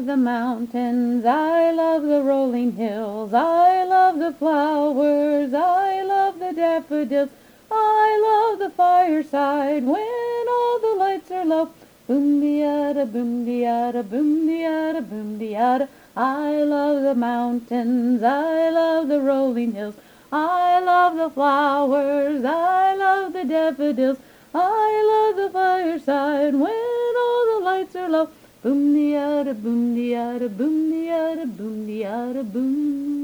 love the mountains, I love the rolling hills, I love the flowers, I love the daffodils, I love the fireside when all the lights are low. Boom de boom de boom de boom de. I love the mountains, I love the rolling hills, I love the flowers, I love the daffodils, I love the fireside when all the lights are low. Boom de boom de boom de boom de boom.